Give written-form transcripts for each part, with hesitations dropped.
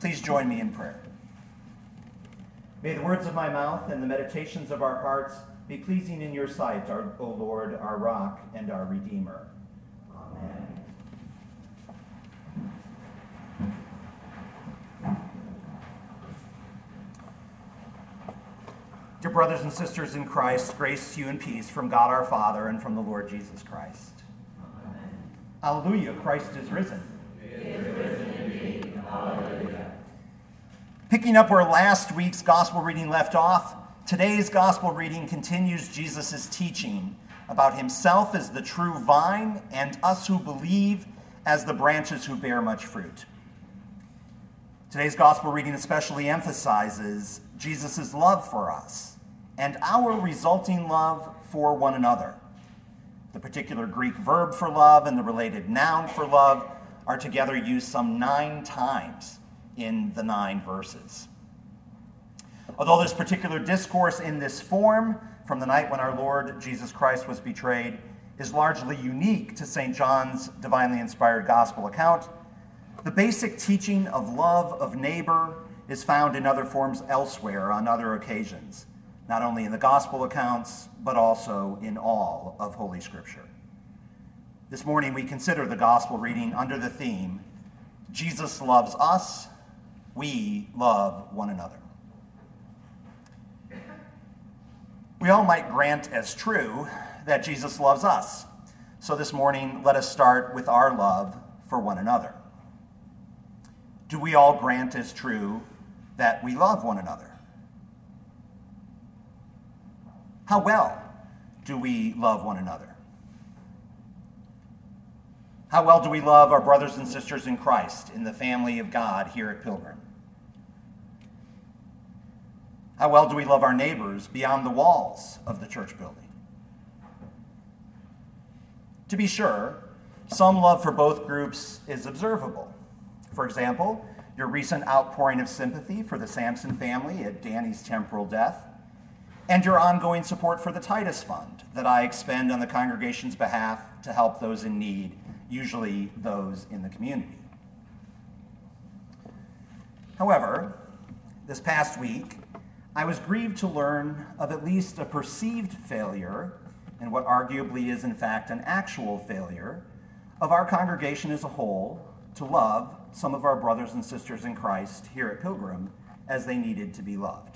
Please join me in prayer. May the words of my mouth and the meditations of our hearts be pleasing in your sight, O Lord, our rock and our Redeemer. Amen. Dear brothers and sisters in Christ, grace to you and peace from God our Father and from the Lord Jesus Christ. Amen. Alleluia, Christ is risen. He is risen indeed. Alleluia. Picking up where last week's gospel reading left off, today's gospel reading continues Jesus' teaching about himself as the true vine and us who believe as the branches who bear much fruit. Today's gospel reading especially emphasizes Jesus' love for us and our resulting love for one another. The particular Greek verb for love and the related noun for love are together used some 9 times in the 9 verses. Although this particular discourse in this form, from the night when our Lord Jesus Christ was betrayed, is largely unique to St. John's divinely inspired gospel account, the basic teaching of love of neighbor is found in other forms elsewhere on other occasions, not only in the gospel accounts, but also in all of Holy Scripture. This morning we consider the gospel reading under the theme, Jesus loves us, we love one another. We all might grant as true that Jesus loves us. So this morning, let us start with our love for one another. Do we all grant as true that we love one another? How well do we love one another? How well do we love our brothers and sisters in Christ in the family of God here at Pilgrim? How well do we love our neighbors beyond the walls of the church building? To be sure, some love for both groups is observable. For example, your recent outpouring of sympathy for the Sampson family at Danny's temporal death, and your ongoing support for the Titus Fund that I expend on the congregation's behalf to help those in need, usually those in the community. However, this past week, I was grieved to learn of at least a perceived failure, and what arguably is in fact an actual failure, of our congregation as a whole to love some of our brothers and sisters in Christ here at Pilgrim as they needed to be loved.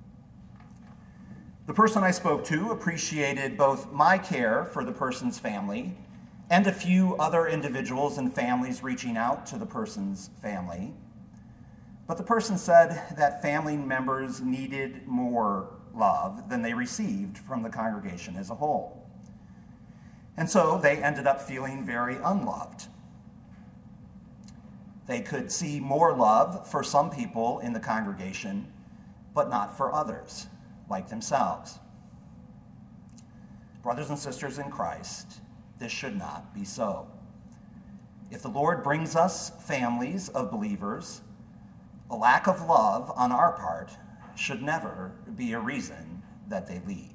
The person I spoke to appreciated both my care for the person's family and a few other individuals and families reaching out to the person's family. But the person said that family members needed more love than they received from the congregation as a whole. And so they ended up feeling very unloved. They could see more love for some people in the congregation, but not for others, like themselves. Brothers and sisters in Christ, this should not be so. If the Lord brings us families of believers, a lack of love on our part should never be a reason that they leave.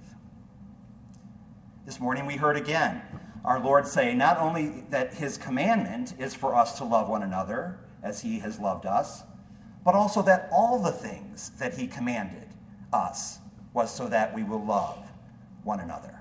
This morning we heard again our Lord say not only that his commandment is for us to love one another as he has loved us, but also that all the things that he commanded us was so that we will love one another.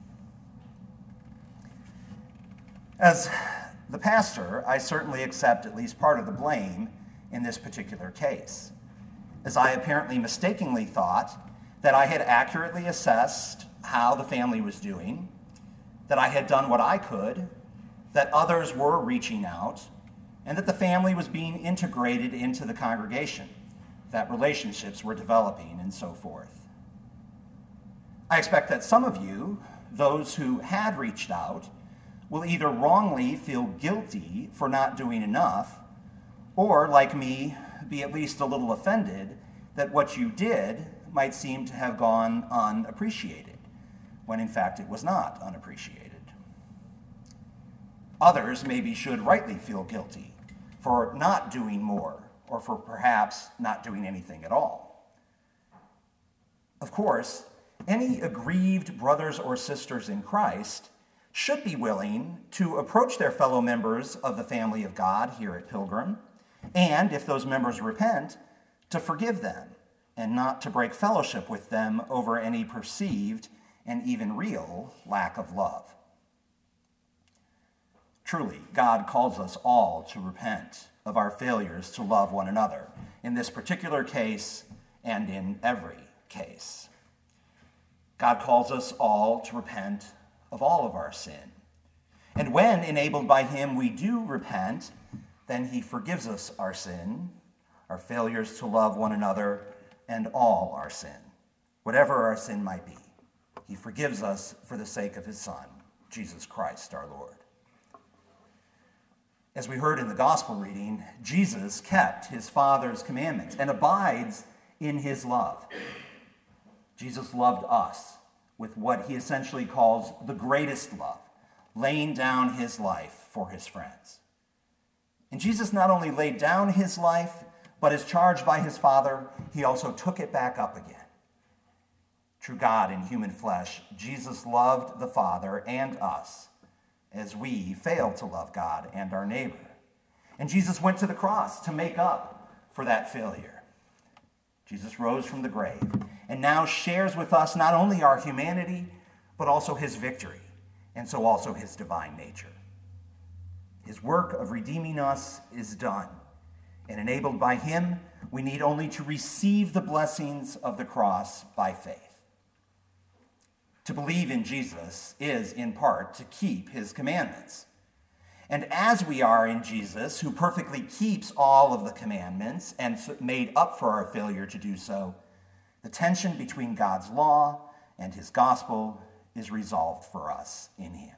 As the pastor, I certainly accept at least part of the blame in this particular case, as I apparently mistakenly thought that I had accurately assessed how the family was doing, that I had done what I could, that others were reaching out, and that the family was being integrated into the congregation, that relationships were developing, and so forth. I expect that some of you, those who had reached out, will either wrongly feel guilty for not doing enough, or, like me, be at least a little offended that what you did might seem to have gone unappreciated, when in fact it was not unappreciated. Others maybe should rightly feel guilty for not doing more, or for perhaps not doing anything at all. Of course, any aggrieved brothers or sisters in Christ should be willing to approach their fellow members of the family of God here at Pilgrim and if those members repent, to forgive them and not to break fellowship with them over any perceived and even real lack of love. Truly, God calls us all to repent of our failures to love one another, in this particular case and in every case. God calls us all to repent of all of our sin. And when, enabled by him, we do repent, then he forgives us our sin, our failures to love one another, and all our sin, whatever our sin might be. He forgives us for the sake of his Son, Jesus Christ our Lord. As we heard in the gospel reading, Jesus kept his Father's commandments and abides in his love. Jesus loved us with what he essentially calls the greatest love, laying down his life for his friends. And Jesus not only laid down his life, but as charged by his Father, he also took it back up again. True God in human flesh, Jesus loved the Father and us as we failed to love God and our neighbor. And Jesus went to the cross to make up for that failure. Jesus rose from the grave and now shares with us not only our humanity, but also his victory, and so also his divine nature. His work of redeeming us is done, and enabled by him, we need only to receive the blessings of the cross by faith. To believe in Jesus is, in part, to keep his commandments. And as we are in Jesus, who perfectly keeps all of the commandments and made up for our failure to do so, the tension between God's law and his gospel is resolved for us in him.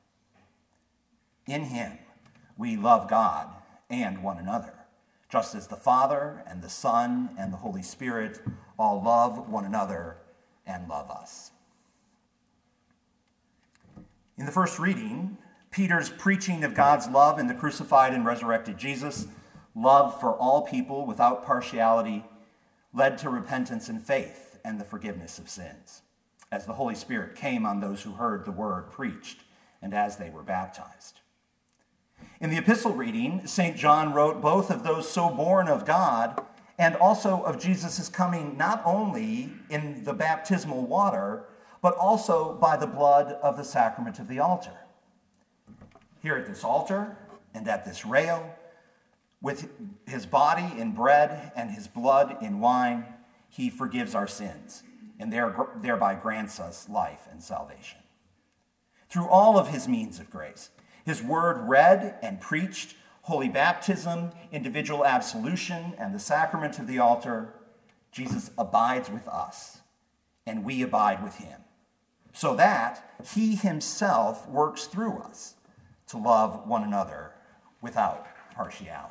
In him, we love God and one another, just as the Father and the Son and the Holy Spirit all love one another and love us. In the first reading, Peter's preaching of God's love in the crucified and resurrected Jesus, love for all people without partiality, led to repentance and faith and the forgiveness of sins, as the Holy Spirit came on those who heard the word preached and as they were baptized. In the epistle reading, St. John wrote both of those so born of God and also of Jesus' coming not only in the baptismal water, but also by the blood of the sacrament of the altar. Here at this altar and at this rail, with his body in bread and his blood in wine, he forgives our sins and thereby grants us life and salvation. Through all of his means of grace, his word read and preached, holy baptism, individual absolution, and the sacrament of the altar, Jesus abides with us, and we abide with him, so that he himself works through us to love one another without partiality.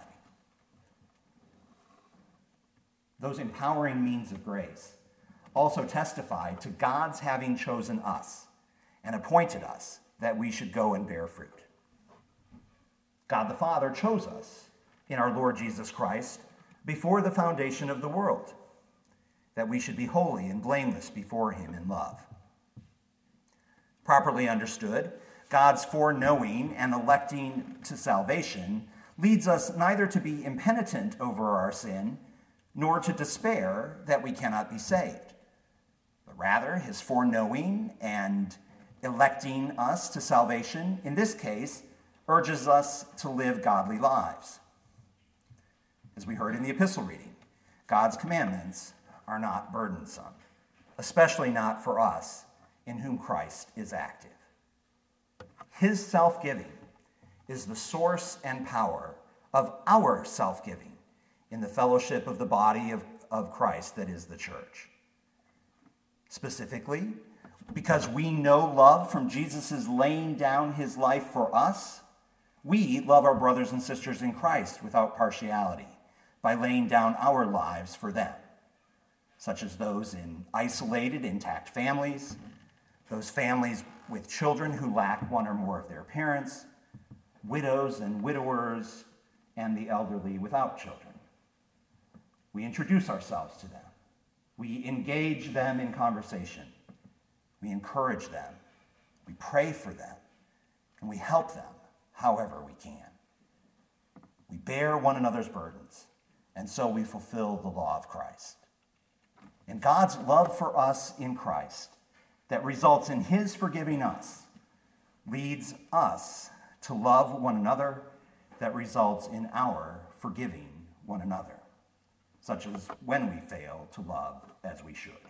Those empowering means of grace also testify to God's having chosen us and appointed us that we should go and bear fruit. God the Father chose us in our Lord Jesus Christ before the foundation of the world, that we should be holy and blameless before him in love. Properly understood, God's foreknowing and electing to salvation leads us neither to be impenitent over our sin, nor to despair that we cannot be saved, but rather his foreknowing and electing us to salvation, in this case, urges us to live godly lives. As we heard in the epistle reading, God's commandments are not burdensome, especially not for us in whom Christ is active. His self-giving is the source and power of our self-giving in the fellowship of the body of Christ that is the church. Specifically, because we know love from Jesus' laying down his life for us, we love our brothers and sisters in Christ without partiality by laying down our lives for them, such as those in isolated, intact families, those families with children who lack one or more of their parents, widows and widowers, and the elderly without children. We introduce ourselves to them. We engage them in conversation. We encourage them. We pray for them. And we help them however we can. We bear one another's burdens, and so we fulfill the law of Christ. And God's love for us in Christ, that results in his forgiving us, leads us to love one another, that results in our forgiving one another, such as when we fail to love as we should.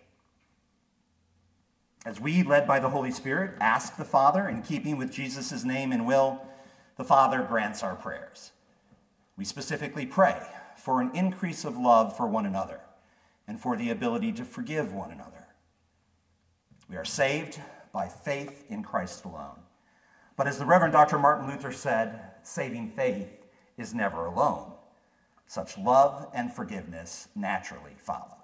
As we, led by the Holy Spirit, ask the Father in keeping with Jesus' name and will, the Father grants our prayers. We specifically pray for an increase of love for one another and for the ability to forgive one another. We are saved by faith in Christ alone. But as the Reverend Dr. Martin Luther said, saving faith is never alone. Such love and forgiveness naturally follow.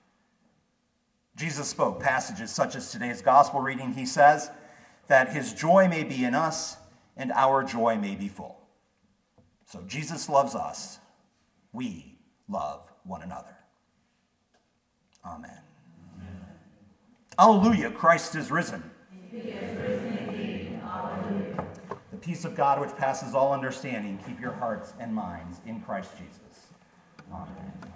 Jesus spoke passages such as today's gospel reading. He says that his joy may be in us and our joy may be full. So Jesus loves us. We love one another. Amen. Amen. Alleluia, Christ is risen. He is risen indeed. Alleluia. The peace of God which passes all understanding, keep your hearts and minds in Christ Jesus. Amen.